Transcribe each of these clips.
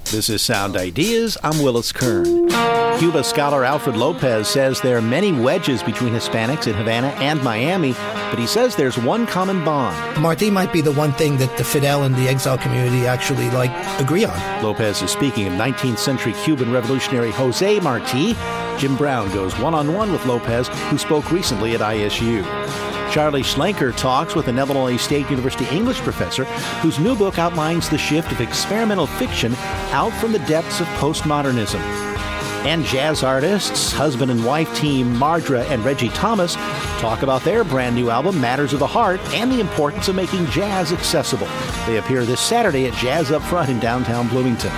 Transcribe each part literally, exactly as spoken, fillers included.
This is Sound Ideas. I'm Willis Kern. Cuba scholar Alfred Lopez says there are many wedges between Hispanics in Havana and Miami, but he says there's one common bond. Marti might be the one thing that the Fidel and the exile community actually, like, agree on. Lopez is speaking of nineteenth century Cuban revolutionary Jose Marti. Jim Brown goes one-on-one with Lopez, who spoke recently at I S U. Charlie Schlenker talks with an Illinois State University English professor whose new book outlines the shift of experimental fiction out from the depths of postmodernism. And jazz artists, husband and wife team Mardra and Reggie Thomas, talk about their brand new album, Matters of the Heart, and the importance of making jazz accessible. They appear this Saturday at Jazz Up Front in downtown Bloomington.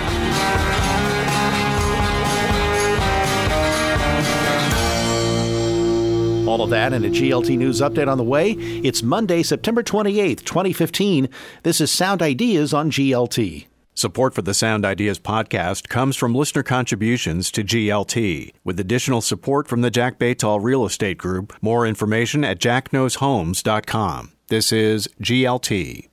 All of that and a G L T News update on the way. It's Monday, September twenty-eighth, twenty fifteen. This is Sound Ideas on G L T. Support for the Sound Ideas podcast comes from listener contributions to G L T, with additional support from the Jack Baytall Real Estate Group. More information at jack knows homes dot com. This is G L T.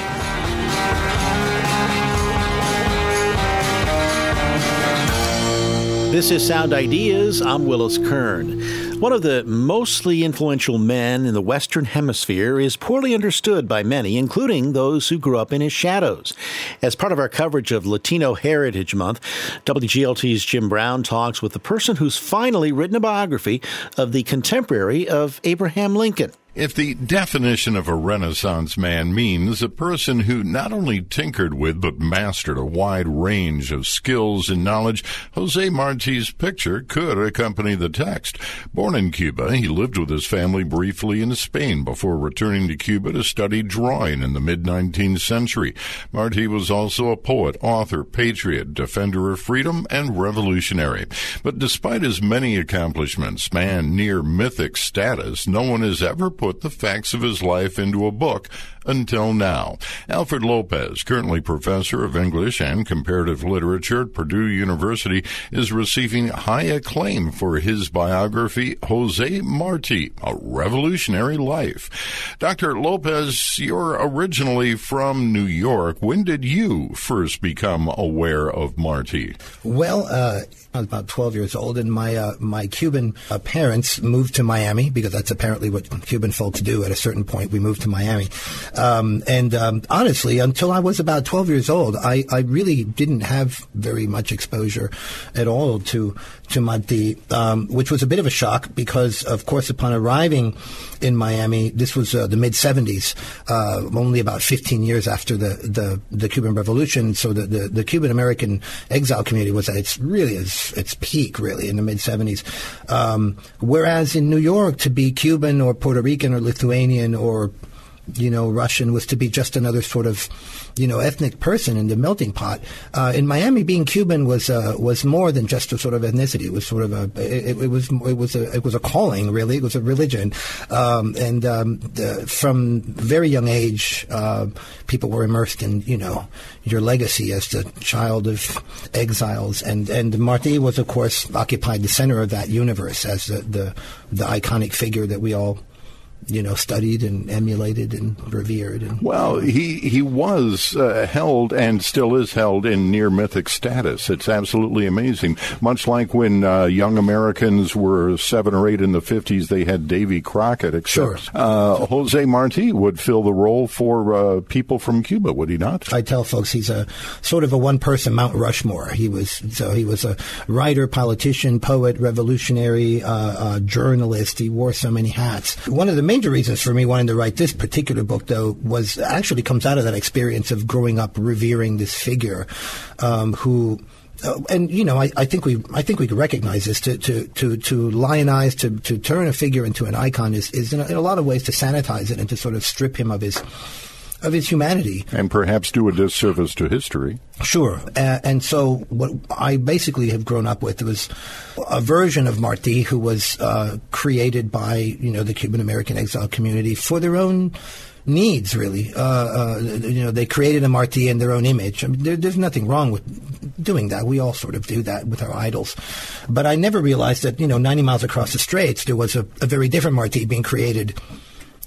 This is Sound Ideas. I'm Willis Kern. One of the mostly influential men in the Western Hemisphere is poorly understood by many, including those who grew up in his shadows. As part of our coverage of Latino Heritage Month, W G L T's Jim Brown talks with the person who's finally written a biography of the contemporary of Abraham Lincoln. If the definition of a Renaissance man means a person who not only tinkered with but mastered a wide range of skills and knowledge, Jose Marti's picture could accompany the text. Born in Cuba, he lived with his family briefly in Spain before returning to Cuba to study drawing in the mid-nineteenth century. Marti was also a poet, author, patriot, defender of freedom, and revolutionary. But despite his many accomplishments, man near mythic status, no one has ever put the facts of his life into a book until now. Alfred Lopez, currently professor of English and comparative literature at Purdue University, is receiving high acclaim for his biography, Jose Marti, A Revolutionary Life. Doctor Lopez, you're originally from New York. When did you first become aware of Marti? Well, uh, I was about twelve years old, and my uh, my Cuban uh, parents moved to Miami, because that's apparently what Cuban folks do. At a certain point, we moved to Miami. Um, and um, honestly, until I was about twelve years old, I, I really didn't have very much exposure at all to to Marti, um, which was a bit of a shock because, of course, upon arriving in Miami, this was uh, the mid-seventies, uh, only about fifteen years after the, the, the Cuban Revolution. So the, the, the Cuban-American exile community was at its really its, its peak, really, in the mid-seventies. Um, whereas in New York, to be Cuban or Puerto Rican or Lithuanian or you know, Russian was to be just another sort of, you know, ethnic person in the melting pot. Uh, in Miami, being Cuban was uh, was more than just a sort of ethnicity. It was sort of a it, it was it was a it was a calling, really. It was a religion, um, and um, the, from very young age, uh, people were immersed in, you know, your legacy as the child of exiles, and and Marti was, of course, occupied the center of that universe as the the, the iconic figure that we all, you know, studied and emulated and revered. And, well, he he was uh, held and still is held in near mythic status. It's absolutely amazing. Much like when uh, young Americans were seven or eight in the fifties, they had Davy Crockett. Except, sure. Uh, Jose Marti would fill the role for uh, people from Cuba, would he not? I tell folks he's a sort of a one-person Mount Rushmore. He was so he was a writer, politician, poet, revolutionary, uh, uh, journalist. He wore so many hats. One of the major reasons for me wanting to write this particular book, though, was actually comes out of that experience of growing up revering this figure, um, who, uh, and you know, I, I think we, I think we can recognize this. To to to to lionize, to to turn a figure into an icon is is in a, in a lot of ways to sanitize it and to sort of strip him of his. of his humanity. And perhaps do a disservice to history. Sure. Uh, and so what I basically have grown up with was a version of Marti who was uh, created by, you know, the Cuban-American exile community for their own needs, really. Uh, uh, you know, they created a Marti in their own image. I mean, there, there's nothing wrong with doing that. We all sort of do that with our idols. But I never realized that, you know, ninety miles across the straits, there was a, a very different Marti being created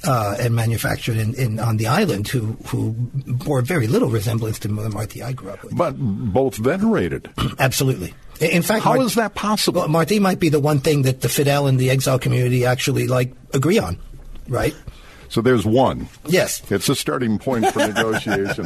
uh, and manufactured in, in on the island who who bore very little resemblance to the Martí I grew up with. But both venerated. Absolutely. In fact, how Mart- is that possible? Well, Martí might be the one thing that the Fidel and the exile community actually like agree on, right? So there's one. Yes. It's a starting point for negotiation.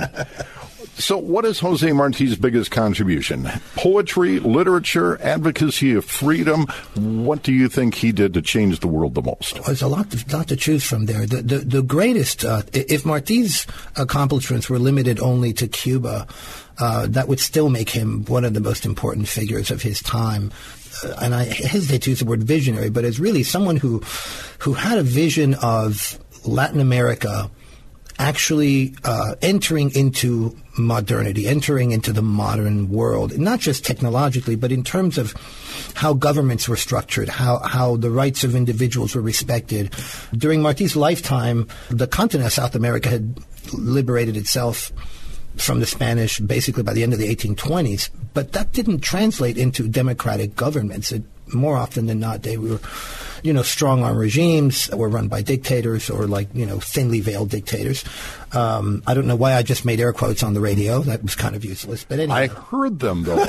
So what is José Martí's biggest contribution? Poetry, literature, advocacy of freedom. What do you think he did to change the world the most? There's a lot to, lot to choose from there. The, the, the greatest, uh, if Martí's accomplishments were limited only to Cuba, uh, that would still make him one of the most important figures of his time. Uh, and I hesitate to use the word visionary, but as really someone who, who had a vision of Latin America actually uh, entering into modernity, entering into the modern world, not just technologically, but in terms of how governments were structured, how, how the rights of individuals were respected. During Martí's lifetime, the continent of South America had liberated itself from the Spanish basically by the end of the eighteen twenties, but that didn't translate into democratic governments. It, more often than not, they were, you know, strong-arm regimes that were run by dictators or like, you know, thinly veiled dictators. Um, I don't know why I just made air quotes on the radio. That was kind of useless. But anyway. I heard them, though.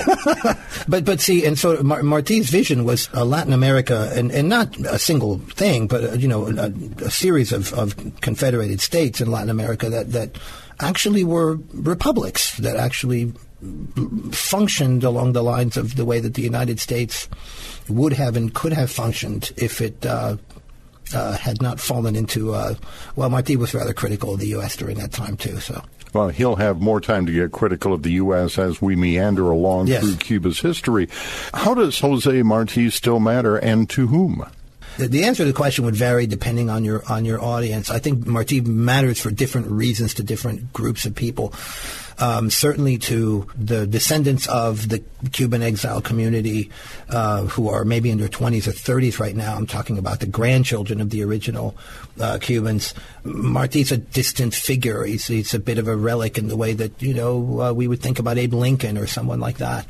but but see, and so Mar- Martí's vision was uh, Latin America, and, and not a single thing, but, uh, you know, a, a series of, of confederated states in Latin America that, that actually were republics, that actually functioned along the lines of the way that the United States would have and could have functioned if it uh, uh, had not fallen into, uh, well, Martí was rather critical of the U S during that time, too. So, well, he'll have more time to get critical of the U S as we meander along yes. through Cuba's history. How does José Martí still matter, and to whom? The, the answer to the question would vary depending on your on your audience. I think Martí matters for different reasons to different groups of people. Um, certainly to the descendants of the Cuban exile community uh, who are maybe in their twenties or thirties right now. I'm talking about the grandchildren of the original uh, Cubans. Martí's a distant figure. He's, he's a bit of a relic in the way that, you know, uh, we would think about Abe Lincoln or someone like that.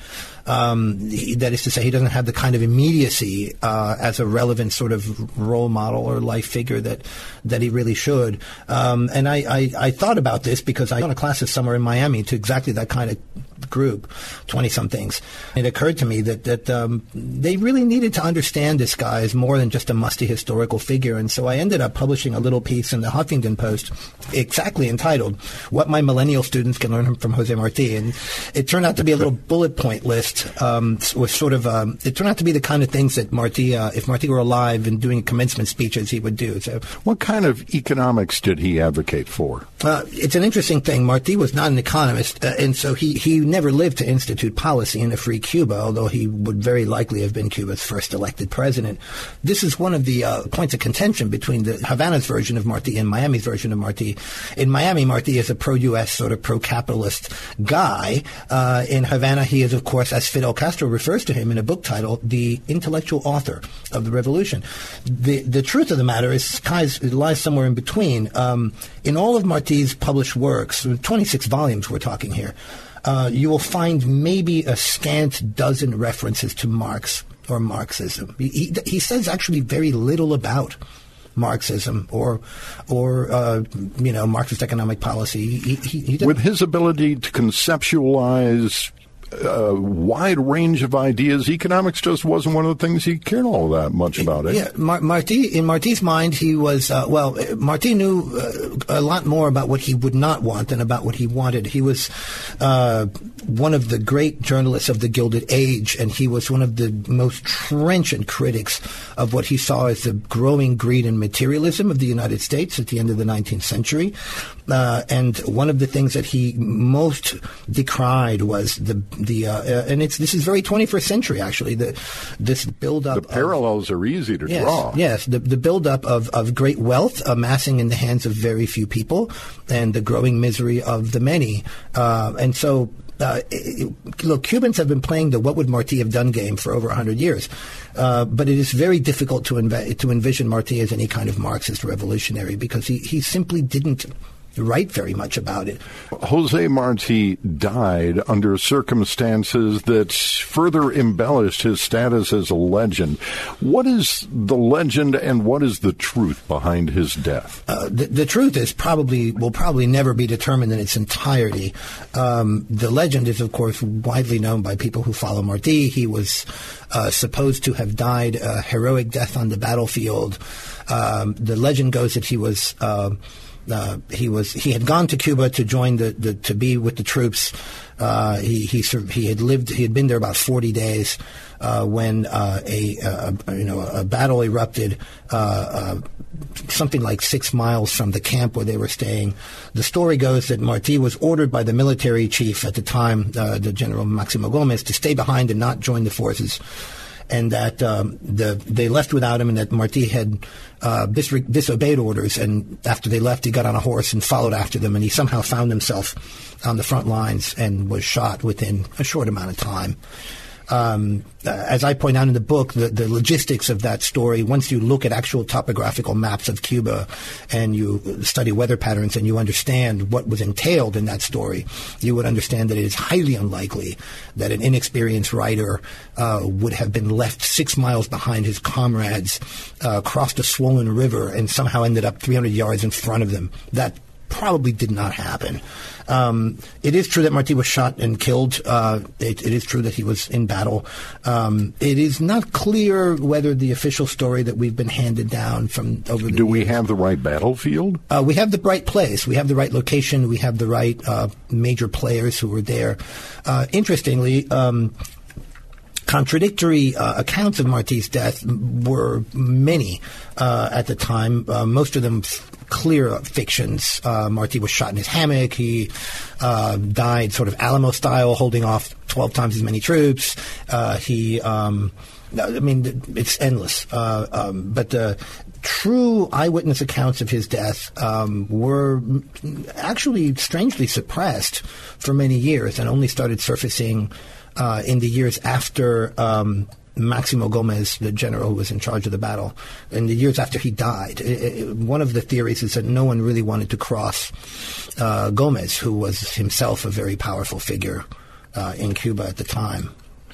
Um, he, that is to say, he doesn't have the kind of immediacy uh, as a relevant sort of role model or life figure that that he really should. Um, and I, I, I thought about this because I went to classes somewhere in Miami to exactly that kind of group, twenty-somethings. It occurred to me that, that um, they really needed to understand this guy as more than just a musty historical figure. And so I ended up publishing a little piece in the Huffington Post exactly entitled, What My Millennial Students Can Learn from José Martí. And it turned out to be a little bullet point list um, with sort of, um, it turned out to be the kind of things that Martí, uh, if Martí were alive and doing commencement speeches, he would do. So, what kind of economics did he advocate for? Uh, it's an interesting thing. Martí was not an economist, uh, and so he, he never lived to institute policy in a free Cuba, although he would very likely have been Cuba's first elected president. This is one of the uh, points of contention between the Havana's version of Martí and Miami's version of Martí. In Miami, Martí is a pro-U S, sort of pro-capitalist guy. Uh, in Havana, he is, of course, as Fidel Castro refers to him in a book titled, the intellectual author of the revolution. The the truth of the matter is, guys, it lies somewhere in between. Um, in all of Martí's published works, twenty-six volumes we're talking here, Uh, you will find maybe a scant dozen references to Marx or Marxism. He, he, he says actually very little about Marxism or, or uh, you know, Marxist economic policy. He, he, he With his ability to conceptualize a wide range of ideas, economics just wasn't one of the things he cared all that much about. It. Yeah, Mar- Martí, in Martí's mind, he was, uh, well, Martí knew uh, a lot more about what he would not want than about what he wanted. He was uh, one of the great journalists of the Gilded Age, and he was one of the most trenchant critics of what he saw as the growing greed and materialism of the United States at the end of the nineteenth century. Uh, and one of the things that he most decried was the the uh, uh, and it's this is very twenty-first century actually. The this buildup. The parallels of, are easy to yes, draw. Yes, the the buildup of of great wealth amassing in the hands of very few people, and the growing misery of the many. Uh, and so. Uh, it, look, Cubans have been playing the "what would Martí have done" game for over one hundred years, uh, but it is very difficult to, env- to envision Martí as any kind of Marxist revolutionary because he, he simply didn't write very much about it. Jose Marti died under circumstances that further embellished his status as a legend. What is the legend and what is the truth behind his death? Uh, the, the truth is probably will probably never be determined in its entirety. Um, the legend is, of course, widely known by people who follow Marti. He was uh, supposed to have died a heroic death on the battlefield. Um, the legend goes that he was. Uh, Uh, he was. He had gone to Cuba to join the, the to be with the troops. Uh, he he he had lived. He had been there about forty days uh, when uh, a, a you know a battle erupted. Uh, uh, something like six miles from the camp where they were staying. The story goes that Marti was ordered by the military chief at the time, uh, the General Maximo Gomez, to stay behind and not join the forces. And that um, the they left without him, and that Marti had uh, dis- disobeyed orders. And after they left, he got on a horse and followed after them. And he somehow found himself on the front lines and was shot within a short amount of time. Um, as I point out in the book, the, the logistics of that story, once you look at actual topographical maps of Cuba and you study weather patterns and you understand what was entailed in that story, you would understand that it is highly unlikely that an inexperienced writer uh, would have been left six miles behind his comrades, uh, crossed a swollen river, and somehow ended up three hundred yards in front of them. That probably did not happen. Um, it is true that Marti was shot and killed. Uh, it, it is true that he was in battle. Um, it is not clear whether the official story that we've been handed down from over the Do we years, have the right battlefield? Uh, we have the right place. We have the right location. We have the right uh, major players who were there. Uh, interestingly, um, contradictory uh, accounts of Marti's death were many uh, at the time. Uh, most of them f- clear fictions. Uh, Marti was shot in his hammock. He uh, died sort of Alamo style, holding off twelve times as many troops. Uh, he, um, I mean, it's endless. Uh, um, but the true eyewitness accounts of his death um, were actually strangely suppressed for many years and only started surfacing uh, in the years after um, Maximo Gomez, the general who was in charge of the battle, in the years after he died. It, it, one of the theories is that no one really wanted to cross uh, Gomez, who was himself a very powerful figure uh, in Cuba at the time.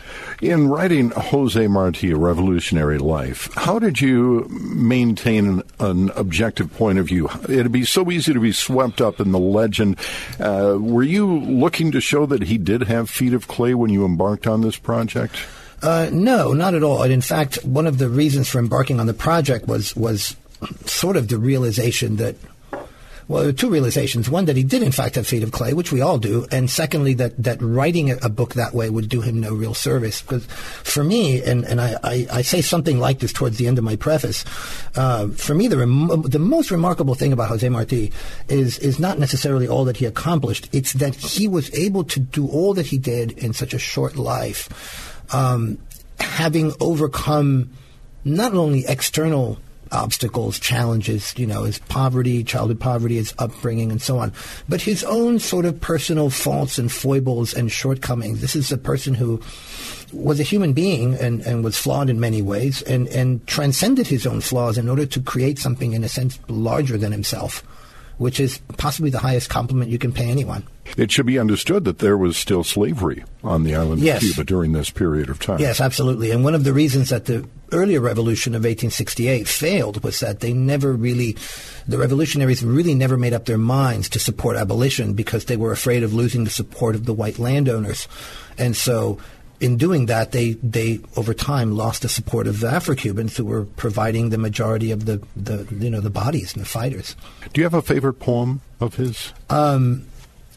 In writing Jose Marti, A Revolutionary Life, how did you maintain an, an objective point of view? It'd be so easy to be swept up in the legend. Uh, were you looking to show that he did have feet of clay when you embarked on this project? Uh, no, not at all. And in fact, one of the reasons for embarking on the project was was sort of the realization that, well, there were two realizations. One, that he did in fact have feet of clay, which we all do. And secondly, that, that writing a, a book that way would do him no real service. Because for me, and, and I, I, I say something like this towards the end of my preface, uh, for me, the, rem- the most remarkable thing about Jose Marti is, is not necessarily all that he accomplished. It's that he was able to do all that he did in such a short life. Um, having overcome not only external obstacles, challenges, you know, his poverty, childhood poverty, his upbringing, and so on, but his own sort of personal faults and foibles and shortcomings. This is a person who was a human being and, and was flawed in many ways and, and transcended his own flaws in order to create something, in a sense, larger than himself, which is possibly the highest compliment you can pay anyone. It should be understood that there was still slavery on the island yes. of Cuba during this period of time. Yes, absolutely. And one of the reasons that the earlier revolution of eighteen sixty-eight failed was that they never really, the revolutionaries really never made up their minds to support abolition because they were afraid of losing the support of the white landowners. And so in doing that, they, they over time lost the support of the Afro-Cubans who were providing the majority of the, the you know, the bodies and the fighters. Do you have a favorite poem of his? Um,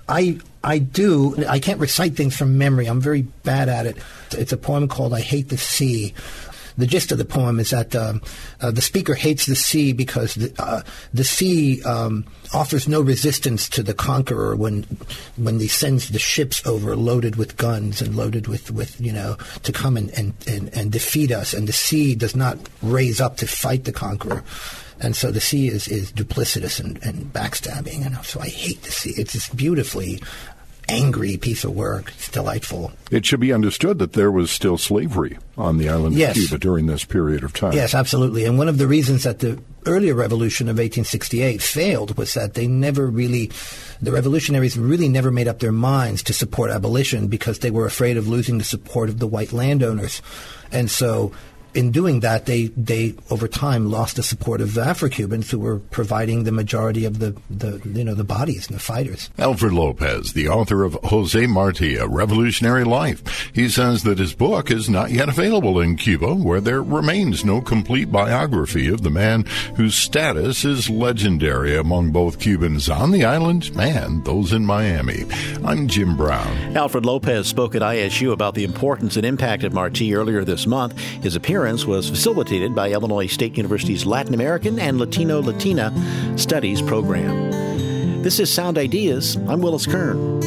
I I do. I can't recite things from memory. I'm very bad at it. It's a poem called I Hate the Sea. The gist of the poem is that um, uh, the speaker hates the sea because the, uh, the sea um, offers no resistance to the conqueror when when he sends the ships over loaded with guns and loaded with, with you know, to come and, and, and, and defeat us. And the sea does not raise up to fight the conqueror. And so the sea is, is duplicitous and, and backstabbing. And so I hate the sea. It's this beautifully angry piece of work. It's delightful. It should be understood that there was still slavery on the island yes. of Cuba during this period of time. Yes, absolutely. And one of the reasons that the earlier revolution of eighteen sixty-eight failed was that they never really, the revolutionaries really never made up their minds to support abolition because they were afraid of losing the support of the white landowners. And so in doing that, they, they over time lost the support of Afro-Cubans who were providing the majority of the, the you know the bodies and the fighters. Alfred Lopez, the author of Jose Marti, A Revolutionary Life. He says that his book is not yet available in Cuba, where there remains no complete biography of the man whose status is legendary among both Cubans on the island and those in Miami. I'm Jim Brown. Alfred Lopez spoke at I S U about the importance and impact of Marti earlier this month. His appearance was facilitated by Illinois State University's Latin American and Latino Latina Studies program. This is Sound Ideas. I'm Willis Kern.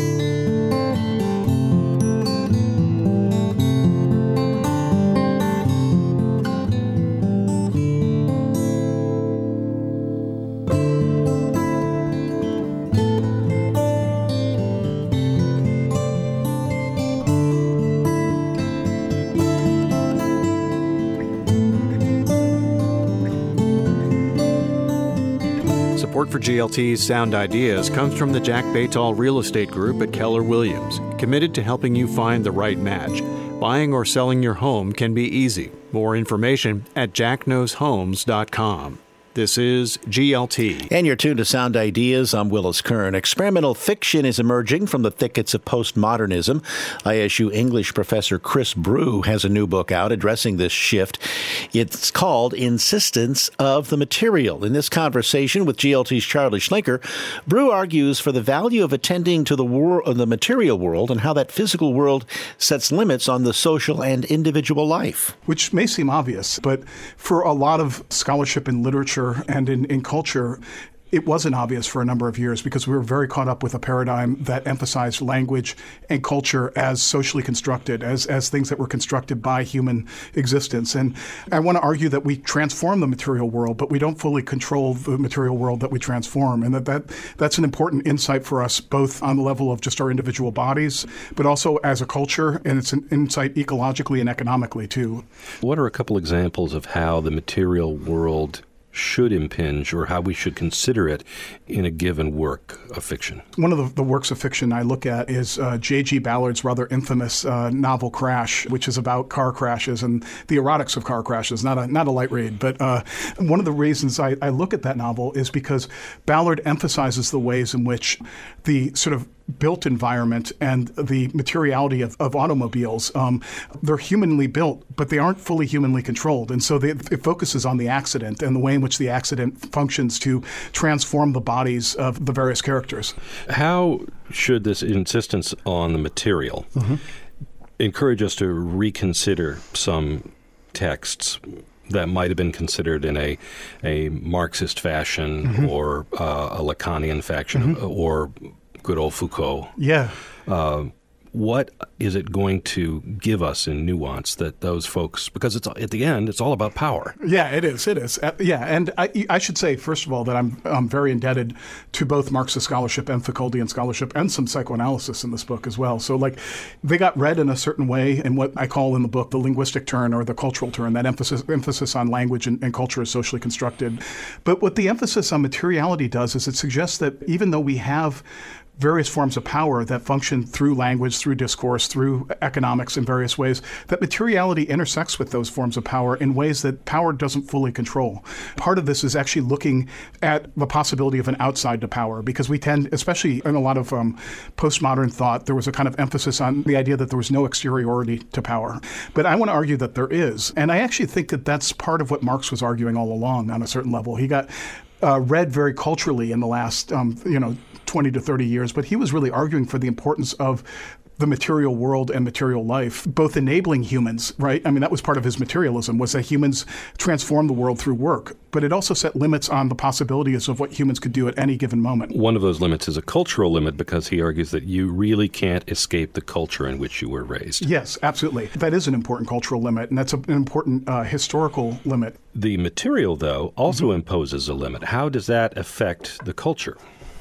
Support for G L T's Sound Ideas comes from the Jack Baytall Real Estate Group at Keller Williams, committed to helping you find the right match. Buying or selling your home can be easy. More information at jack knows homes dot com. This is G L T. And you're tuned to Sound Ideas. I'm Willis Kern. Experimental fiction is emerging from the thickets of postmodernism. I S U English professor Chris Brew has a new book out addressing this shift. It's called Insistence of the Material. In this conversation with G L T's Charlie Schlenker, Brew argues for the value of attending to the, wor- of the material world and how that physical world sets limits on the social and individual life. Which may seem obvious, but for a lot of scholarship in literature and in, in culture, it wasn't obvious for a number of years because we were very caught up with a paradigm that emphasized language and culture as socially constructed, as, as things that were constructed by human existence. And I want to argue that we transform the material world, but we don't fully control the material world that we transform. And that, that that's an important insight for us, both on the level of just our individual bodies, but also as a culture. And it's an insight ecologically and economically, too. What are a couple examples of how the material world should impinge or how we should consider it in a given work of fiction? One of the, the works of fiction I look at is uh, J G Ballard's rather infamous uh, novel Crash, which is about car crashes and the erotics of car crashes, not a not a light read. But uh, one of the reasons I, I look at that novel is because Ballard emphasizes the ways in which the sort of built environment and the materiality of, of automobiles, um, they're humanly built, but they aren't fully humanly controlled. And so they, it focuses on the accident and the way in which the accident functions to transform the bodies of the various characters. How should this insistence on the material mm-hmm. encourage us to reconsider some texts that might have been considered in a, a Marxist fashion mm-hmm. or uh, a Lacanian fashion mm-hmm. or good old Foucault? Yeah. Uh, what is it going to give us in nuance that those folks, because it's at the end, it's all about power. Yeah, it is. It is. Uh, yeah. And I, I should say, first of all, that I'm, I'm very indebted to both Marxist scholarship and Foucauldian scholarship and some psychoanalysis in this book as well. So like they got read in a certain way in what I call in the book the linguistic turn or the cultural turn, that emphasis, emphasis on language and, and culture is socially constructed. But what the emphasis on materiality does is it suggests that even though we have various forms of power that function through language, through discourse, through economics in various ways, that materiality intersects with those forms of power in ways that power doesn't fully control. Part of this is actually looking at the possibility of an outside to power, because we tend, especially in a lot of um, postmodern thought, there was a kind of emphasis on the idea that there was no exteriority to power. But I want to argue that there is. And I actually think that that's part of what Marx was arguing all along on a certain level. He got uh, read very culturally in the last, um, you know, twenty to thirty years, but he was really arguing for the importance of the material world and material life, both enabling humans, right? I mean, that was part of his materialism, was that humans transform the world through work, but it also set limits on the possibilities of what humans could do at any given moment. One of those limits is a cultural limit, because he argues that you really can't escape the culture in which you were raised. Yes, absolutely. That is an important cultural limit, and that's an important uh, historical limit. The material, though, also mm-hmm. imposes a limit. How does that affect the culture?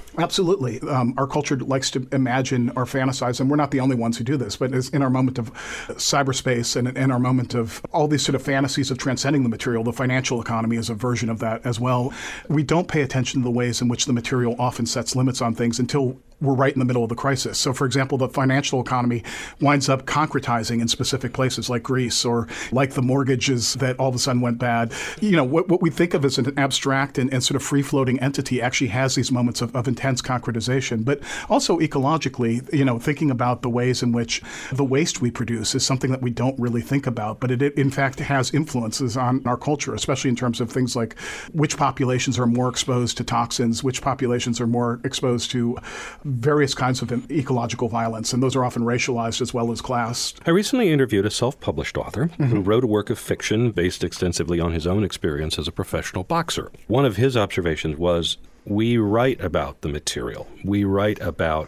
Absolutely. Um, our culture likes to imagine or fantasize, and we're not the only ones who do this, but in our moment of cyberspace and in our moment of all these sort of fantasies of transcending the material, the financial economy is a version of that as well. We don't pay attention to the ways in which the material often sets limits on things until we're right in the middle of the crisis. So, for example, the financial economy winds up concretizing in specific places like Greece, or like the mortgages that all of a sudden went bad. You know, what, what we think of as an abstract and, and sort of free-floating entity actually has these moments of, of intense concretization. But also ecologically, you know, thinking about the ways in which the waste we produce is something that we don't really think about, but it, it in fact has influences on our culture, especially in terms of things like which populations are more exposed to toxins, which populations are more exposed to various kinds of ecological violence, and those are often racialized as well as classed. I recently interviewed a self-published author mm-hmm. who wrote a work of fiction based extensively on his own experience as a professional boxer. One of his observations was, we write about the material. We write about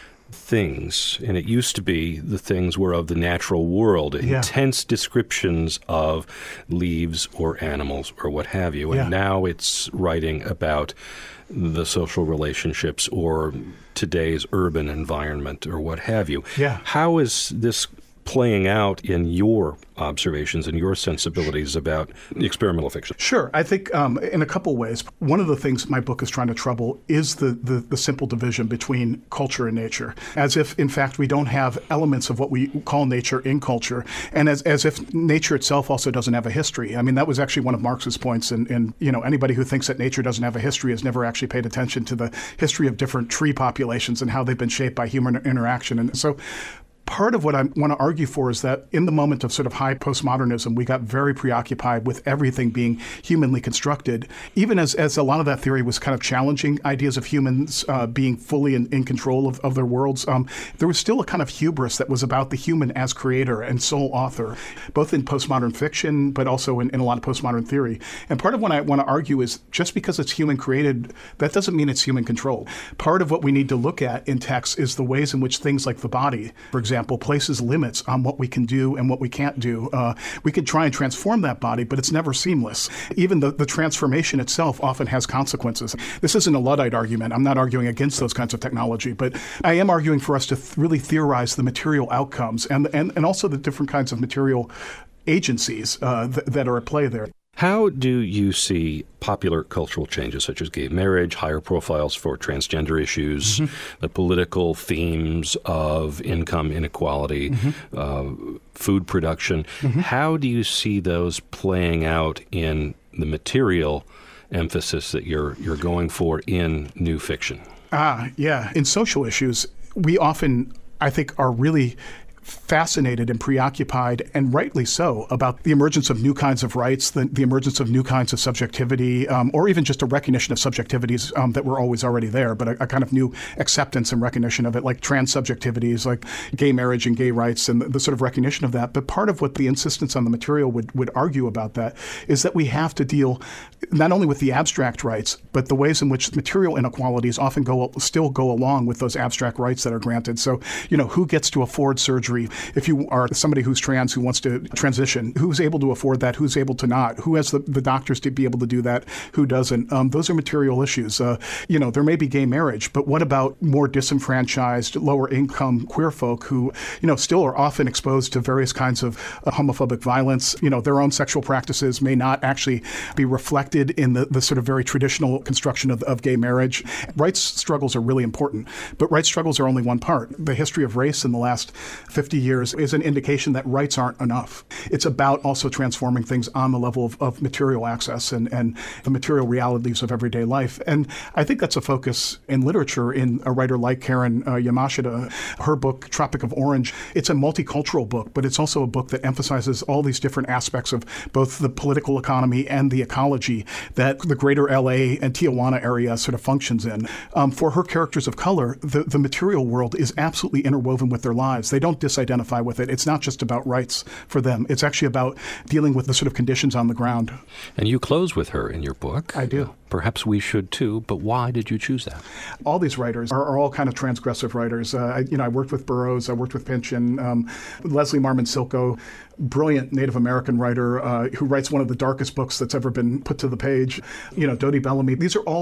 things, and it used to be the things were of the natural world, yeah. intense descriptions of leaves or animals or what have you, and yeah. now it's writing about the social relationships or today's urban environment or what have you. Yeah. How is this playing out in your observations and your sensibilities about experimental fiction? Sure. I think um, in a couple ways. One of the things my book is trying to trouble is the, the, the simple division between culture and nature, as if, in fact, we don't have elements of what we call nature in culture, and as, as if nature itself also doesn't have a history. I mean, that was actually one of Marx's points, and, and you know, anybody who thinks that nature doesn't have a history has never actually paid attention to the history of different tree populations and how they've been shaped by human interaction. And so part of what I want to argue for is that in the moment of sort of high postmodernism, we got very preoccupied with everything being humanly constructed, even as, as a lot of that theory was kind of challenging ideas of humans uh, being fully in, in control of, of their worlds. Um, there was still a kind of hubris that was about the human as creator and sole author, both in postmodern fiction, but also in, in a lot of postmodern theory. And part of what I want to argue is just because it's human created, that doesn't mean it's human controlled. Part of what we need to look at in text is the ways in which things like the body, for example, places limits on what we can do and what we can't do. Uh, we could try and transform that body, but it's never seamless. Even the, the transformation itself often has consequences. This isn't a Luddite argument. I'm not arguing against those kinds of technology, but I am arguing for us to th- really theorize the material outcomes and, and, and also the different kinds of material agencies uh, th- that are at play there. How do you see popular cultural changes such as gay marriage, higher profiles for transgender issues, mm-hmm. the political themes of income inequality, mm-hmm. uh, food production? Mm-hmm. How do you see those playing out in the material emphasis that you're you're going for in new fiction? Ah, yeah. In social issues, we often, I think, are really fascinated and preoccupied, and rightly so, about the emergence of new kinds of rights, the, the emergence of new kinds of subjectivity, um, or even just a recognition of subjectivities um, that were always already there, but a, a kind of new acceptance and recognition of it, like trans subjectivities, like gay marriage and gay rights, and the, the sort of recognition of that. But part of what the insistence on the material would, would argue about that is that we have to deal not only with the abstract rights, but the ways in which material inequalities often go still go along with those abstract rights that are granted. So, you know, who gets to afford surgery? If you are somebody who's trans who wants to transition, who's able to afford that? Who's able to not? Who has the, the doctors to be able to do that? Who doesn't? Um, those are material issues. Uh, you know, there may be gay marriage, but what about more disenfranchised, lower income queer folk who, you know, still are often exposed to various kinds of uh, homophobic violence? You know, their own sexual practices may not actually be reflected in the, the sort of very traditional construction of, of gay marriage. Rights struggles are really important, but rights struggles are only one part. The history of race in the last fifty years is an indication that rights aren't enough. It's about also transforming things on the level of, of material access and, and the material realities of everyday life. And I think that's a focus in literature in a writer like Karen uh, Yamashita. Her book, Tropic of Orange, it's a multicultural book, but it's also a book that emphasizes all these different aspects of both the political economy and the ecology that the greater L A and Tijuana area sort of functions in. Um, for her characters of color, the, the material world is absolutely interwoven with their lives. They don't dis identify with it. It's not just about rights for them. It's actually about dealing with the sort of conditions on the ground. And you close with her in your book. I do. Perhaps we should too, but why did you choose that? All these writers are, are all kind of transgressive writers. Uh, I, you know, I worked with Burroughs, I worked with Pynchon, um, Leslie Marmon Silko, brilliant Native American writer uh, who writes one of the darkest books that's ever been put to the page. You know, Dodie Bellamy. These are all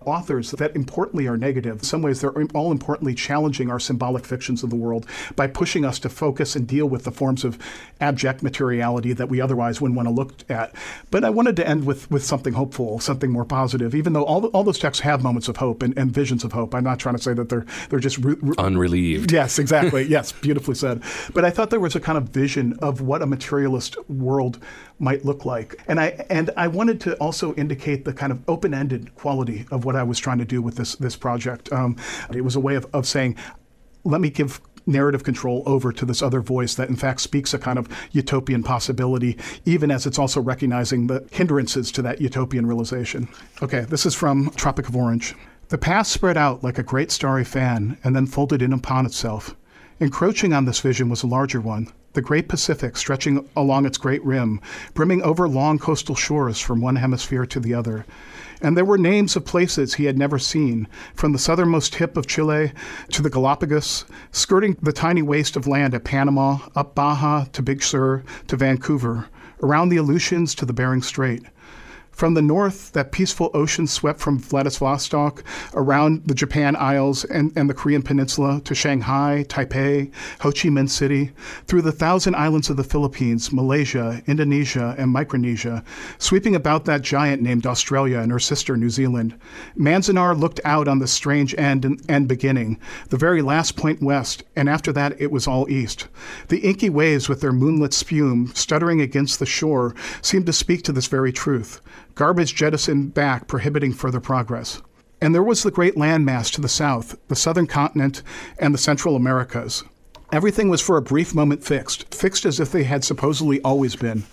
authors that importantly are negative. In some ways, they're all importantly challenging our symbolic fictions of the world by pushing us to focus and deal with the forms of abject materiality that we otherwise wouldn't want to look at. But I wanted to end with, with something hopeful, something more positive, even though all the, all those texts have moments of hope and, and visions of hope. I'm not trying to say that they're they're just... Re- re- unrelieved. Yes, exactly. Yes, beautifully said. But I thought there was a kind of vision of what a materialist world might look like. And I and I wanted to also indicate the kind of open-ended quality of what I was trying to do with this this project. Um, it was a way of, of saying, let me give narrative control over to this other voice that in fact speaks a kind of utopian possibility, even as it's also recognizing the hindrances to that utopian realization. Okay, this is from Tropic of Orange. The past spread out like a great starry fan and then folded in upon itself. Encroaching on this vision was a larger one, the great Pacific stretching along its great rim, brimming over long coastal shores from one hemisphere to the other. And there were names of places he had never seen, from the southernmost tip of Chile to the Galapagos, skirting the tiny waste of land at Panama, up Baja to Big Sur to Vancouver, around the Aleutians to the Bering Strait. From the north, that peaceful ocean swept from Vladivostok around the Japan Isles and, and the Korean Peninsula to Shanghai, Taipei, Ho Chi Minh City, through the thousand islands of the Philippines, Malaysia, Indonesia, and Micronesia, sweeping about that giant named Australia and her sister New Zealand. Manzanar looked out on the strange end and, and beginning, the very last point west, and after that it was all east. The inky waves with their moonlit spume stuttering against the shore seemed to speak to this very truth. Garbage jettisoned back, prohibiting further progress. And there was the great landmass to the south, the southern continent, and the Central Americas. Everything was for a brief moment fixed, fixed as if they had supposedly always been.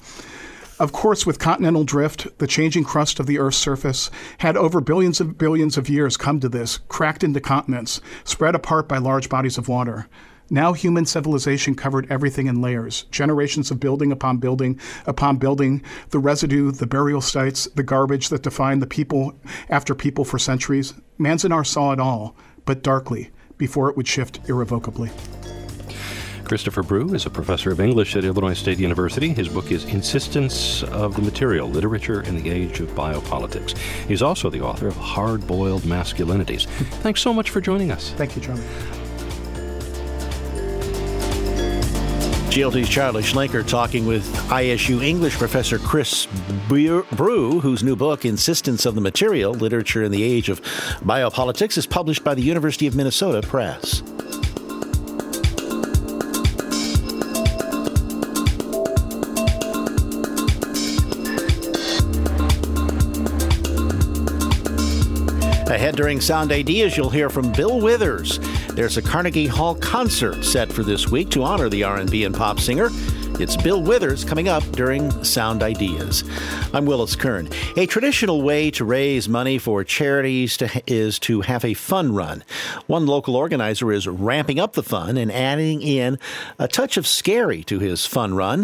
Of course, with continental drift, the changing crust of the Earth's surface had over billions of billions of years come to this, cracked into continents, spread apart by large bodies of water. Now human civilization covered everything in layers, generations of building upon building upon building, the residue, the burial sites, the garbage that defined the people after people for centuries. Manzanar saw it all, but darkly, before it would shift irrevocably. Christopher Brew is a professor of English at Illinois State University. His book is Insistence of the Material, Literature in the Age of Biopolitics. He's also the author of Hard-Boiled Masculinities. Thanks so much for joining us. Thank you, Charlie. G L T's Charlie Schlenker talking with I S U English professor Chris Brew, whose new book, Insistence of the Material, Literature in the Age of Biopolitics, is published by the University of Minnesota Press. Ahead during Sound Ideas, you'll hear from Bill Withers. There's a Carnegie Hall concert set for this week to honor the R and B and pop singer. It's Bill Withers coming up during Sound Ideas. I'm Willis Kern. A traditional way to raise money for charities to, is to have a fun run. One local organizer is ramping up the fun and adding in a touch of scary to his fun run.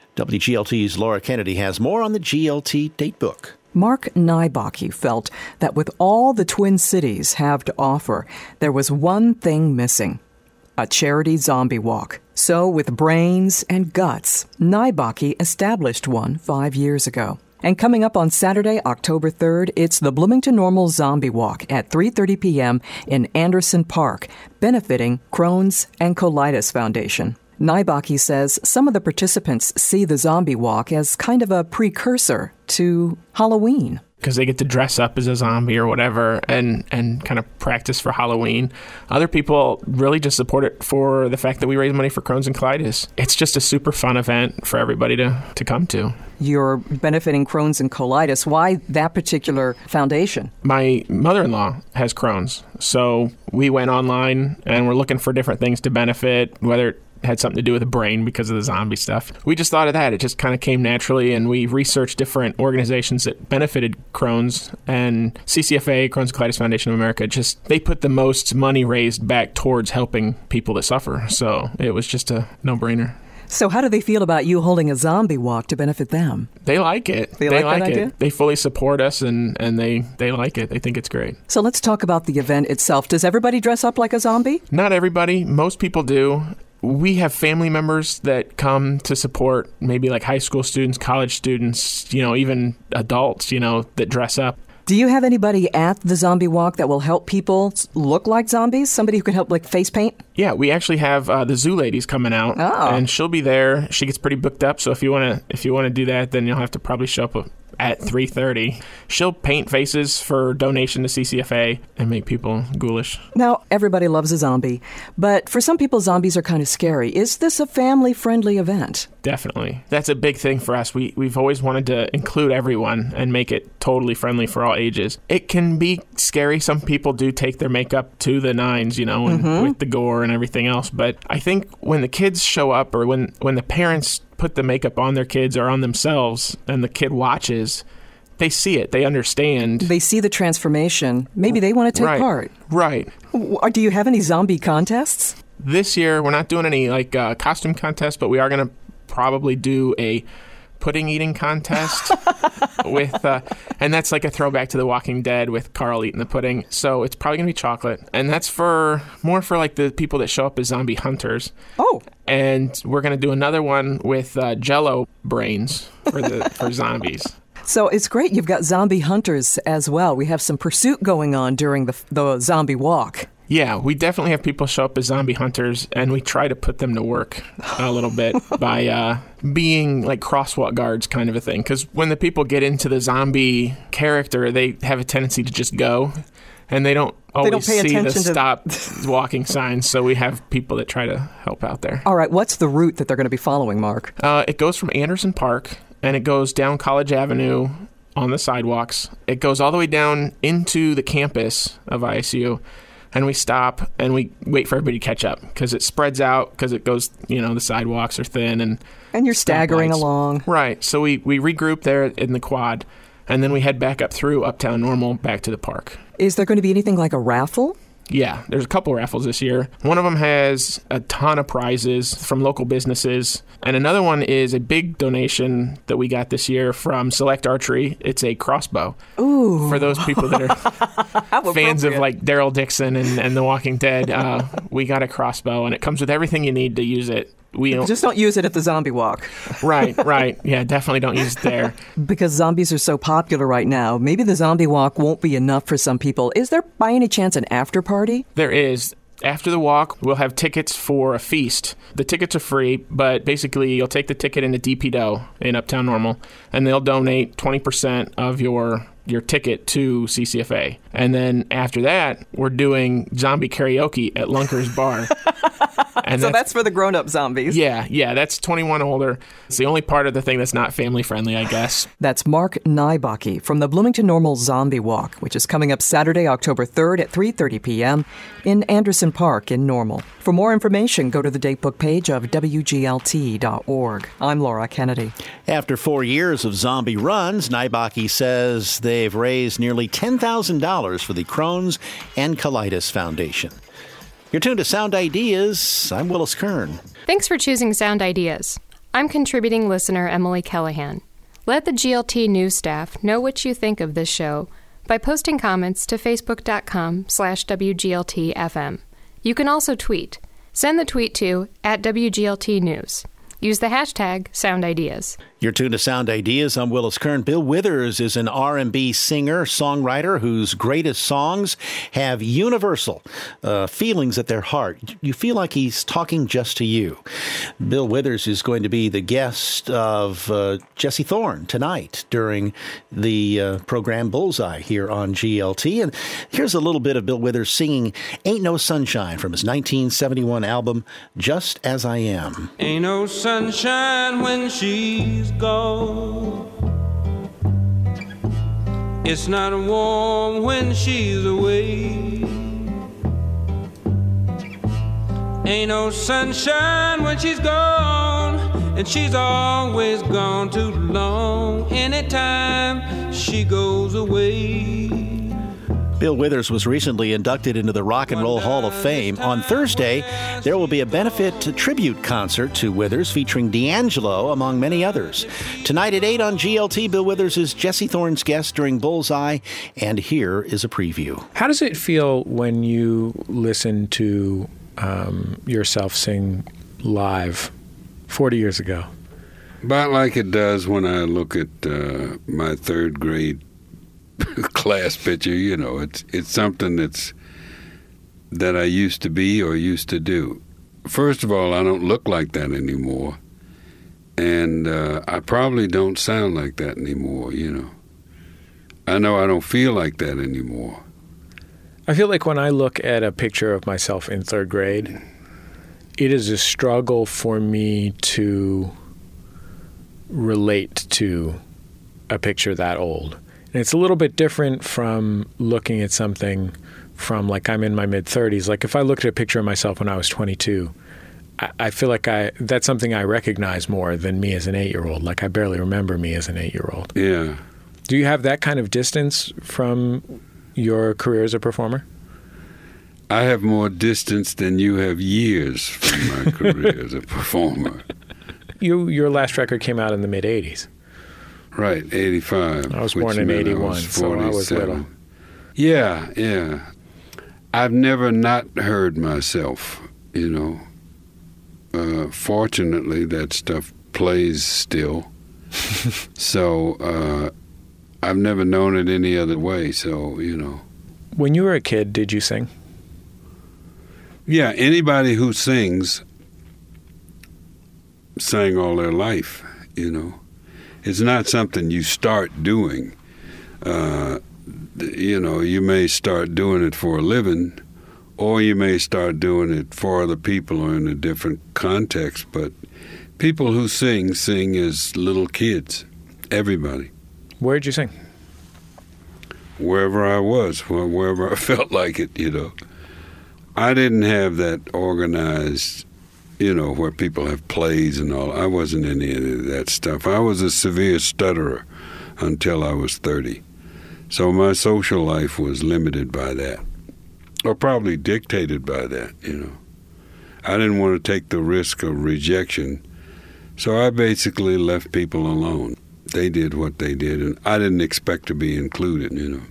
W G L T's Laura Kennedy has more on the G L T Datebook. Mark Nybaki felt that with all the Twin Cities have to offer, there was one thing missing: a charity zombie walk. So with brains and guts, Nybaki established one five years ago. And coming up on Saturday, October third, it's the Bloomington Normal Zombie Walk at three thirty p.m. in Anderson Park, benefiting Crohn's and Colitis Foundation. Nybaki says some of the participants see the zombie walk as kind of a precursor to Halloween. Because they get to dress up as a zombie or whatever and, and kind of practice for Halloween. Other people really just support it for the fact that we raise money for Crohn's and colitis. It's just a super fun event for everybody to, to come to. You're benefiting Crohn's and colitis. Why that particular foundation? My mother-in-law has Crohn's. So we went online and we're looking for different things to benefit, whether it had something to do with the brain because of the zombie stuff. We just thought of that. It just kind of came naturally, and we researched different organizations that benefited Crohn's, and C C F A, Crohn's and Colitis Foundation of America, just they put the most money raised back towards helping people that suffer. So it was just a no-brainer. So how do they feel about you holding a zombie walk to benefit them? They like it. They, they like, like that it. idea? They fully support us, and, and they, they like it. They think it's great. So let's talk about the event itself. Does everybody dress up like a zombie? Not everybody. Most people do. We have family members that come to support, maybe like high school students, college students, you know, even adults, you know, that dress up. Do you have anybody at the zombie walk that will help people look like zombies? Somebody who can help, like, face paint? Yeah, we actually have uh, the zoo ladies coming out, oh. and she'll be there. She gets pretty booked up, so if you want to if you want to do that, then you'll have to probably show up at three thirty. She'll paint faces for donation to C C F A and make people ghoulish. Now, everybody loves a zombie, but for some people, zombies are kind of scary. Is this a family-friendly event? Definitely. That's a big thing for us. We, we've always wanted to include everyone and make it totally friendly for all ages. It can be scary. Some people do take their makeup to the nines, you know, and Mm-hmm. with the gore and everything else. But I think when the kids show up or when, when the parents put the makeup on their kids or on themselves and the kid watches, they see it. They understand. They see the transformation. Maybe they want to take right. part. Right. W- Do you have any zombie contests? This year, we're not doing any like uh, costume contests, but we are going to probably do a pudding eating contest with, uh, and that's like a throwback to The Walking Dead with Carl eating the pudding. So it's probably going to be chocolate, and that's for more for like the people that show up as zombie hunters. Oh. And we're going to do another one with uh, Jell-O brains for the for zombies. So it's great you've got zombie hunters as well. We have some pursuit going on during the the zombie walk. Yeah, we definitely have people show up as zombie hunters, and we try to put them to work a little bit by uh, being like crosswalk guards kind of a thing. Because when the people get into the zombie character, they have a tendency to just go, and they don't always don't pay see the attention to- stop walking signs. So we have people that try to help out there. All right, what's the route that they're going to be following, Mark? Uh, it goes from Anderson Park, and it goes down College Avenue on the sidewalks. It goes all the way down into the campus of I S U. And we stop and we wait for everybody to catch up because it spreads out because it goes, you know, the sidewalks are thin and And you're staggering stoplights. along. Right. So we, we regroup there in the quad and then we head back up through Uptown Normal back to the park. Is there going to be anything like a raffle? Yeah, there's a couple raffles this year. One of them has a ton of prizes from local businesses. And another one is a big donation that we got this year from Select Archery. It's a crossbow. Ooh. For those people that are fans of like Daryl Dixon and, and The Walking Dead, uh, we got a crossbow, and it comes with everything you need to use it. We don't, Just don't use it at the zombie walk. right, right. Yeah, definitely don't use it there. Because zombies are so popular right now, maybe the zombie walk won't be enough for some people. Is there, by any chance, an after party? There is. After the walk, we'll have tickets for a feast. The tickets are free, but basically you'll take the ticket into D P D O in Uptown Normal, and they'll donate twenty percent of your your ticket to C C F A. And then after that, we're doing zombie karaoke at Lunker's Bar. And So that's for the grown-up zombies. Yeah, yeah, that's twenty-one older. It's the only part of the thing that's not family-friendly, I guess. That's Mark Nybaki from the Bloomington Normal Zombie Walk, which is coming up Saturday, October third at three thirty p.m. in Anderson Park in Normal. For more information, go to the datebook page of W G L T dot org. I'm Laura Kennedy. After four years of zombie runs, Nybaki says they've raised nearly ten thousand dollars for the Crohn's and Colitis Foundation. You're tuned to Sound Ideas. I'm Willis Kern. Thanks for choosing Sound Ideas. I'm contributing listener Emily Callahan. Let the G L T News staff know what you think of this show by posting comments to facebook.com slash WGLTFM. You can also tweet. Send the tweet to at W G L T News. Use the hashtag Sound Ideas. You're tuned to Sound Ideas. I'm Willis Kern. Bill Withers is an R and B singer, songwriter whose greatest songs have universal uh, feelings at their heart. You feel like he's talking just to you. Bill Withers is going to be the guest of uh, Jesse Thorne tonight during the uh, program Bullseye here on G L T. And here's a little bit of Bill Withers singing Ain't No Sunshine from his nineteen seventy-one album, Just As I Am. Ain't no sunshine when she's gone. It's not warm when she's away. Ain't no sunshine when she's gone, and she's always gone too long. Anytime she goes away. Bill Withers was recently inducted into the Rock and Roll Hall of Fame. On Thursday, there will be a benefit tribute concert to Withers featuring D'Angelo, among many others. Tonight at eight on G L T, Bill Withers is Jesse Thorne's guest during Bullseye, and here is a preview. How does it feel when you listen to um, yourself sing live forty years ago? About like it does when I look at uh, my third grade class picture. You know, it's it's something that's that I used to be or used to do. First of all, I don't look like that anymore, and uh, I probably don't sound like that anymore. You know, I know I don't feel like that anymore. I feel like when I look at a picture of myself in third grade, it is a struggle for me to relate to a picture that old. And it's a little bit different from looking at something from, like, I'm in my mid-thirties. Like, if I looked at a picture of myself when I was twenty-two, I, I feel like I that's something I recognize more than me as an eight-year-old. Like, I barely remember me as an eight-year-old. Yeah. Do you have that kind of distance from your career as a performer? I have more distance than you have years from my career as a performer. You, your last record came out in the mid-eighties. Right, eighty-five. I was born in eighty-one, I so I was little. Yeah, yeah. I've never not heard myself, you know. Uh, fortunately, that stuff plays still. so uh, I've never known it any other way, so, you know. When you were a kid, did you sing? Yeah, anybody who sings sang all their life, you know. It's not something you start doing. Uh, you know, you may start doing it for a living, or you may start doing it for other people or in a different context. But people who sing, sing as little kids. Everybody. Where'd you sing? Wherever I was, wherever I felt like it, you know. I didn't have that organized, you know, where people have plays and all. I wasn't in any of that stuff. I was a severe stutterer until I was thirty. So my social life was limited by that, or probably dictated by that, you know. I didn't want to take the risk of rejection, so I basically left people alone. They did what they did, and I didn't expect to be included, you know.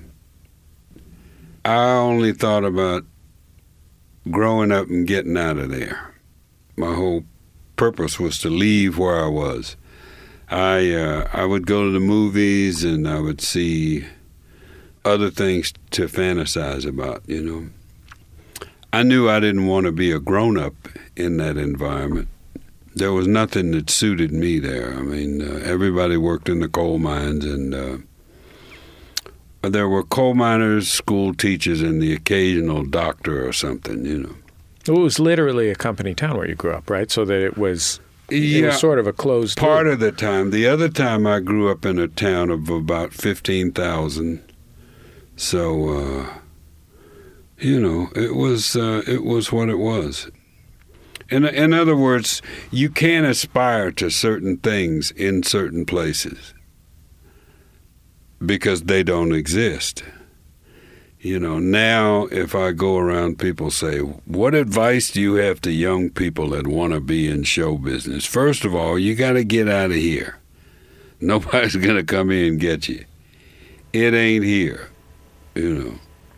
I only thought about growing up and getting out of there. My whole purpose was to leave where I was. I uh, I would go to the movies and I would see other things to fantasize about, you know. I knew I didn't want to be a grown-up in that environment. There was nothing that suited me there. I mean, uh, everybody worked in the coal mines, and uh, there were coal miners, school teachers, and the occasional doctor or something, you know. It was literally a company town where you grew up, right? So that it was, yeah, it was sort of a closed part loop. of the time. The other time I grew up in a town of about fifteen thousand. So, uh, you know, it was uh, it was what it was. In, in other words, you can't aspire to certain things in certain places because they don't exist. You know, now if I go around, people say, what advice do you have to young people that want to be in show business? First of all, you got to get out of here. Nobody's going to come in and get you. It ain't here, you know.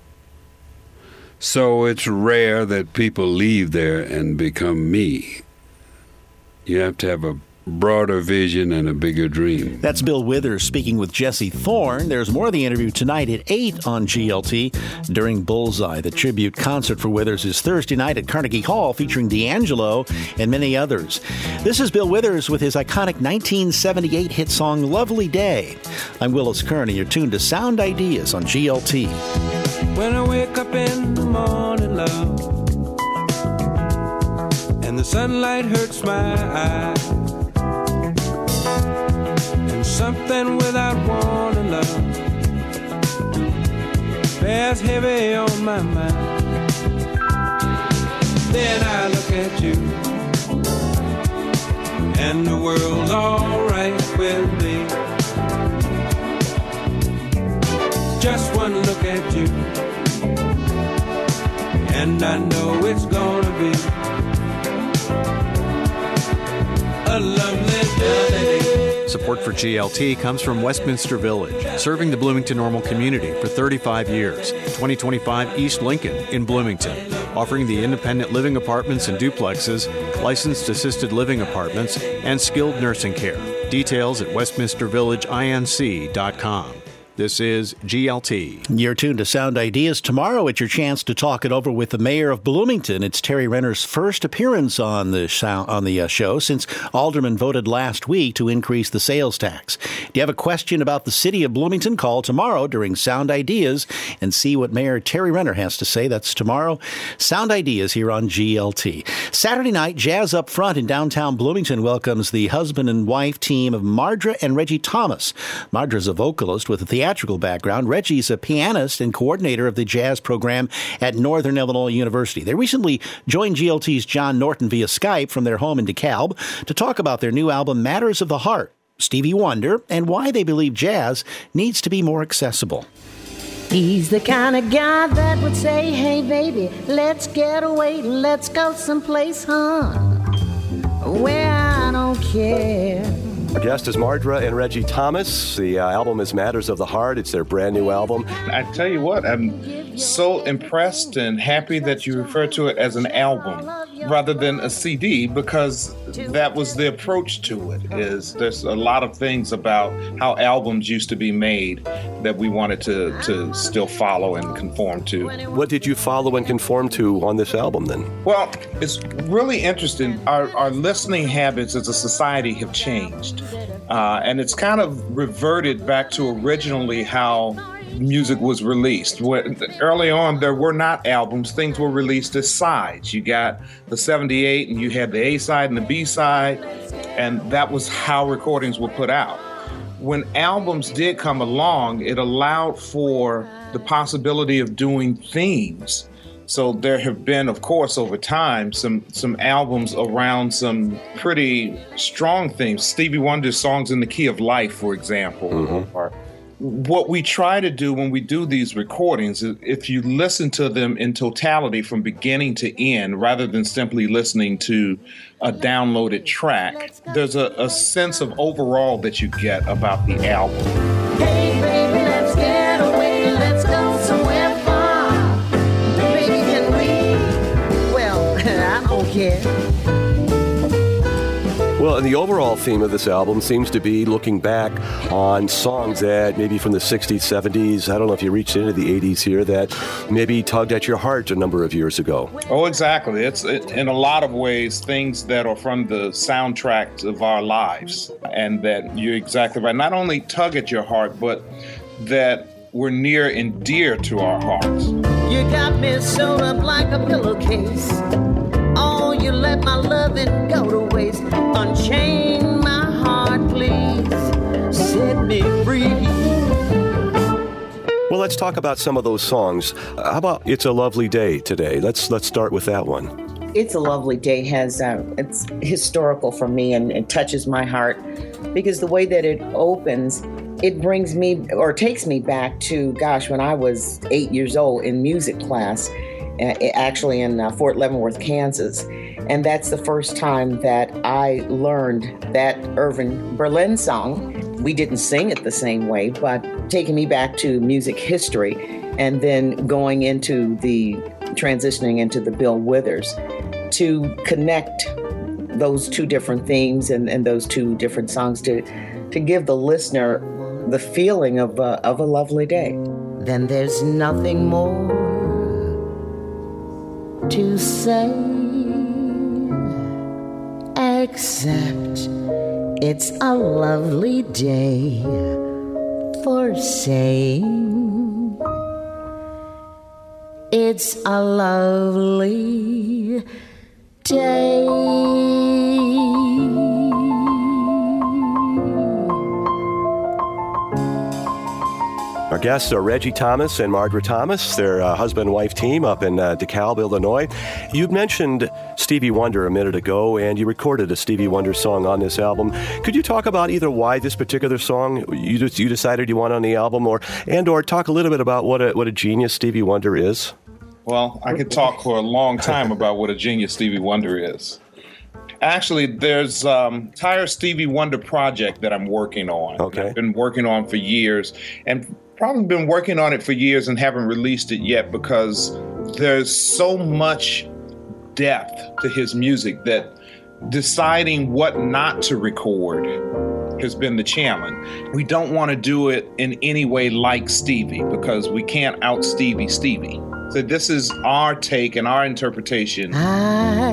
So it's rare that people leave there and become me. You have to have a broader vision and a bigger dream. That's Bill Withers speaking with Jesse Thorne. There's more of the interview tonight at eight on G L T during Bullseye. The tribute concert for Withers is Thursday night at Carnegie Hall featuring D'Angelo and many others. This is Bill Withers with his iconic nineteen seventy-eight hit song Lovely Day. I'm Willis Kern and you're tuned to Sound Ideas on G L T. When I wake up in the morning, love, and the sunlight hurts my eyes, and something without warning, love, bears heavy on my mind. Then I look at you, and the world's alright with me. Just one look at you, and I know it's gonna be a lovely day. Support for G L T comes from Westminster Village, serving the Bloomington Normal community for thirty-five years. twenty twenty-five East Lincoln in Bloomington, offering the independent living apartments and duplexes, licensed assisted living apartments, and skilled nursing care. Details at westminster village inc dot com. This is G L T. You're tuned to Sound Ideas. Tomorrow, it's your chance to talk it over with the mayor of Bloomington. It's Terry Renner's first appearance on the sound, on the uh, show since aldermen voted last week to increase the sales tax. Do you have a question about the city of Bloomington? Call tomorrow during Sound Ideas and see what Mayor Terry Renner has to say. That's tomorrow. Sound Ideas here on G L T. Saturday night, Jazz Up Front in downtown Bloomington welcomes the husband and wife team of Mardra and Reggie Thomas. Mardra's a vocalist with a theatrical background. Reggie's a pianist and coordinator of the jazz program at Northern Illinois University. They recently joined G L T's John Norton via Skype from their home in DeKalb to talk about their new album, Matters of the Heart, Stevie Wonder, and why they believe jazz needs to be more accessible. He's the kind of guy that would say, hey, baby, let's get away, let's go someplace, huh, where I don't care. Our guest is Mardra and Reggie Thomas. The uh, album is Matters of the Heart. It's their brand new album. I tell you what, I'm so impressed and happy that you refer to it as an album rather than a C D, because that was the approach to it. Is there's a lot of things about how albums used to be made that we wanted to, to still follow and conform to. What did you follow and conform to on this album then? Well, it's really interesting. Our, our listening habits as a society have changed. Uh, and it's kind of reverted back to originally how music was released. Early on, there were not albums. Things were released as sides. You got the seventy-eight, and you had the A side and the B side, and that was how recordings were put out. When albums did come along, it allowed for the possibility of doing themes. So there have been, of course, over time, some some albums around some pretty strong themes. Stevie Wonder's Songs in the Key of Life, for example. Mm-hmm. Or what we try to do when we do these recordings is if you listen to them in totality from beginning to end, rather than simply listening to a downloaded track, there's a, a sense of overall that you get about the album. Hey, baby, let's get away, let's go somewhere. Yeah. Well, and the overall theme of this album seems to be looking back on songs that maybe from the sixties, seventies, I don't know if you reached into the eighties here, that maybe tugged at your heart a number of years ago. Oh, exactly. It's it, in a lot of ways things that are from the soundtracks of our lives, and that you're exactly right. Not only tug at your heart, but that were near and dear to our hearts. You got me sewed up like a pillowcase. Oh, you let my loving go to waste. Unchain my heart, please. Set me free. Well, let's talk about some of those songs. Uh, how about It's a Lovely Day today? Let's let's start with that one. It's a Lovely Day has uh, it's historical for me, and it touches my heart because the way that it opens, it brings me or takes me back to, gosh, when I was eight years old in music class. Uh, actually in uh, Fort Leavenworth, Kansas. And that's the first time that I learned that Irving Berlin song. We didn't sing it the same way, but taking me back to music history and then going into the, transitioning into the Bill Withers to connect those two different themes and, and those two different songs to, to give the listener the feeling of, uh, of a lovely day. Then there's nothing more to say, except it's a lovely day for saying it's a lovely day. Our guests are Reggie Thomas and Mardra Thomas. They're a husband-wife team up in uh, DeKalb, Illinois. You mentioned Stevie Wonder a minute ago, and you recorded a Stevie Wonder song on this album. Could you talk about either why this particular song you, you decided you want on the album, or and or talk a little bit about what a what a genius Stevie Wonder is? Well, I could talk for a long time about what a genius Stevie Wonder is. Actually, there's um entire Stevie Wonder project that I'm working on. Okay. I've been working on for years, and probably been working on it for years and haven't released it yet because there's so much depth to his music that deciding what not to record has been the challenge. We don't want to do it in any way like Stevie because we can't out Stevie Stevie. So this is our take and our interpretation. I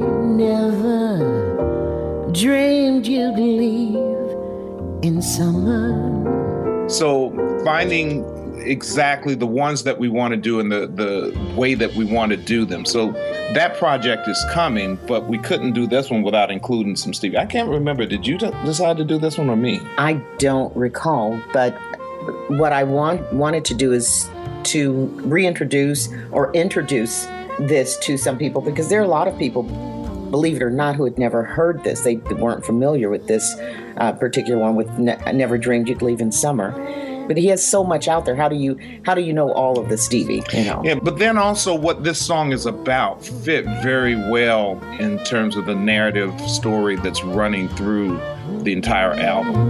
never dreamed you'd leave in summer. So finding exactly the ones that we want to do and the, the way that we want to do them. So that project is coming, but we couldn't do this one without including some Stevie. I can't remember. Did you t- decide to do this one or me? I don't recall, but what I want wanted to do is to reintroduce or introduce this to some people, because there are a lot of people, believe it or not, who had never heard this. They weren't familiar with this uh, particular one with ne- Never Dreamed You'd Leave in Summer. But he has so much out there. How do you how do you know all of the Stevie? You know. Yeah, but then also what this song is about fit very well in terms of the narrative story that's running through the entire album.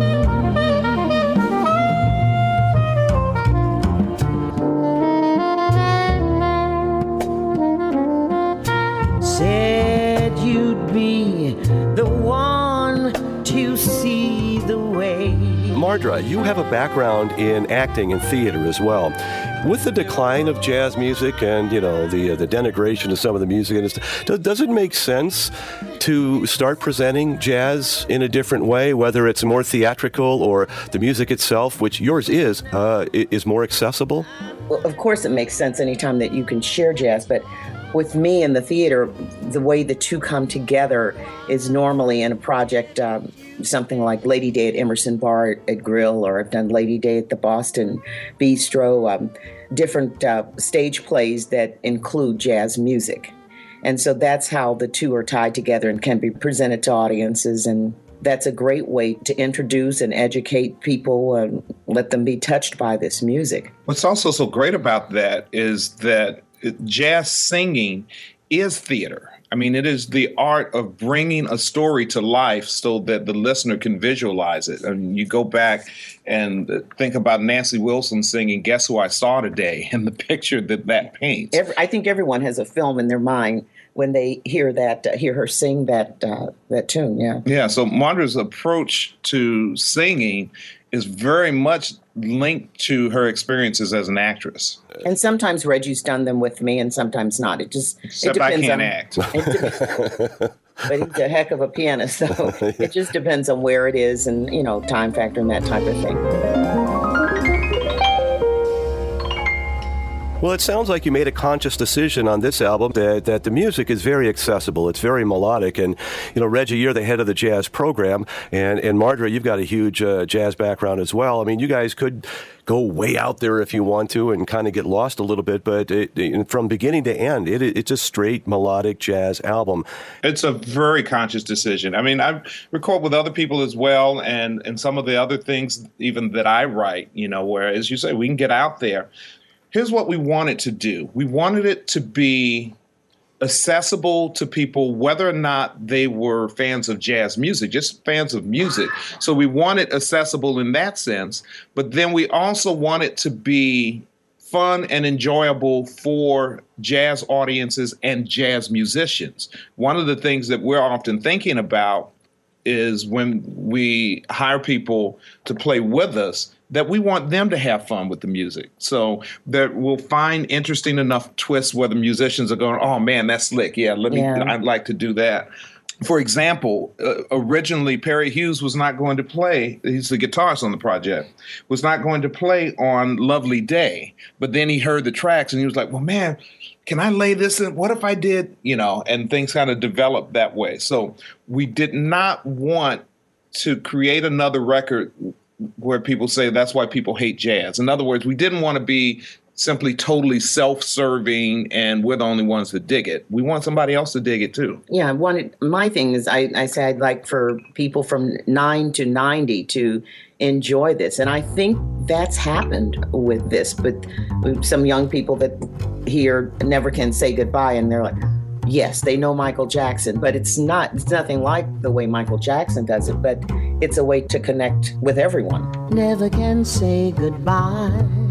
Said you'd be the one to see the way. Mardra, you have a background in acting and theater as well. With the decline of jazz music and, you know, the uh, the denigration of some of the music, and does, does it make sense to start presenting jazz in a different way, whether it's more theatrical or the music itself, which yours is, uh, is more accessible? Well, of course it makes sense anytime that you can share jazz, but with me in the theater, the way the two come together is normally in a project, um, something like Lady Day at Emerson Bar at Grill, or I've done Lady Day at the Boston Bistro, um, different uh, stage plays that include jazz music. And so that's how the two are tied together and can be presented to audiences. And that's a great way to introduce and educate people and let them be touched by this music. What's also so great about that is that jazz singing is theater. I mean, it is the art of bringing a story to life so that the listener can visualize it. I mean, you go back and think about Nancy Wilson singing Guess Who I Saw Today and the picture that that paints. Every, I think everyone has a film in their mind when they hear that, uh, hear her sing that uh, that tune, yeah. Yeah, so Mardra's approach to singing is very much linked to her experiences as an actress. And sometimes Reggie's done them with me, and sometimes not. It just Except it depends I can't on, act. It but he's a heck of a pianist, so it just depends on where it is and, you know, time factor and that type of thing. Well, it sounds like you made a conscious decision on this album that, that the music is very accessible. It's very melodic. And, you know, Reggie, you're the head of the jazz program. And, and Mardra, you've got a huge uh, jazz background as well. I mean, you guys could go way out there if you want to and kind of get lost a little bit. But it, it, from beginning to end, it, it's a straight melodic jazz album. It's a very conscious decision. I mean, I record with other people as well. And, and some of the other things even that I write, you know, where, as you say, we can get out there. Here's what we wanted to do. We wanted it to be accessible to people, whether or not they were fans of jazz music, just fans of music. So we want it accessible in that sense. But then we also want it to be fun and enjoyable for jazz audiences and jazz musicians. One of the things that we're often thinking about is when we hire people to play with us, that we want them to have fun with the music. So that we'll find interesting enough twists where the musicians are going, oh man, that's slick. Yeah, let me, yeah. I'd like to do that. For example, uh, originally Perry Hughes was not going to play, he's the guitarist on the project, was not going to play on Lovely Day. But then he heard the tracks and he was like, well, man, can I lay this in? What if I did, you know, and things kind of developed that way. So we did not want to create another record where people say that's why people hate jazz. In other words, we didn't want to be simply totally self-serving and we're the only ones that dig it. We want somebody else to dig it too. Yeah, I wanted, my thing is I, I say I'd like for people from nine to ninety to enjoy this. And I think that's happened with this. But some young people that hear Never Can Say Goodbye and they're like, yes, they know Michael Jackson, but it's not, it's nothing like the way Michael Jackson does it, but it's a way to connect with everyone. Never can say goodbye.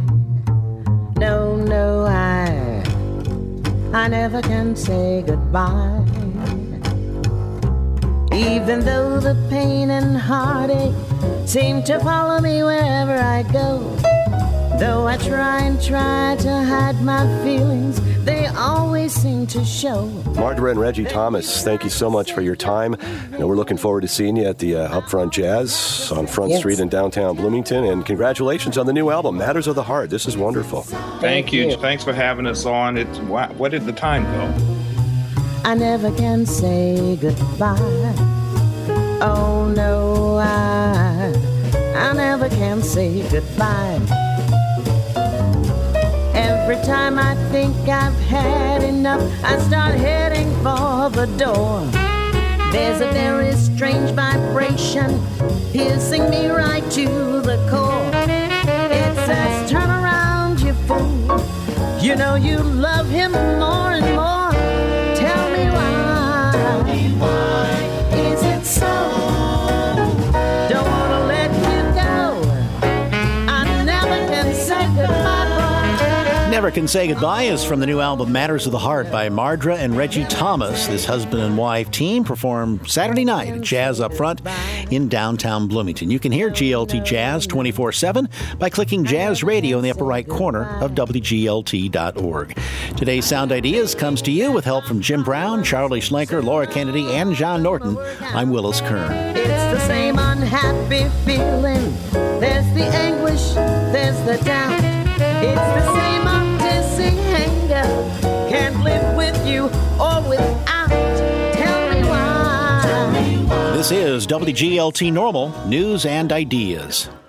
No, no, I, I never can say goodbye. Even though the pain and heartache seem to follow me wherever I go. Though I try and try to hide my feelings, they always seem to show. Margaret and Reggie Thomas, thank you so much for your time. You know, we're looking forward to seeing you at the uh, Upfront Jazz on Front Yes. Street in downtown Bloomington. And congratulations on the new album, Matters of the Heart. This is wonderful. Thank, Thank you. you. Thanks for having us on. It's wha- Where did the time go? I never can say goodbye. Oh no, I, I never can say goodbye. Every time I think I've had enough, I start heading for the door. There's a very strange vibration piercing me right to the core. It says, turn around, you fool. You know you love him more and more. Tell me why. Tell me why. Is it so? Don't want to let you go. I never can say goodbye. Never Can Say Goodbye is from the new album Matters of the Heart by Mardra and Reggie Thomas. This husband and wife team performed Saturday night at Jazz Up Front in downtown Bloomington. You can hear G L T Jazz twenty-four seven by clicking Jazz Radio in the upper right corner of W G L T dot org. Today's Sound Ideas comes to you with help from Jim Brown, Charlie Schlenker, Laura Kennedy, and John Norton. I'm Willis Kern. It's the same unhappy feeling. There's the anguish, there's the doubt. It's the same old dizzy anger. Can't live with you or without. Tell me why. This is W G L T Normal News and Ideas.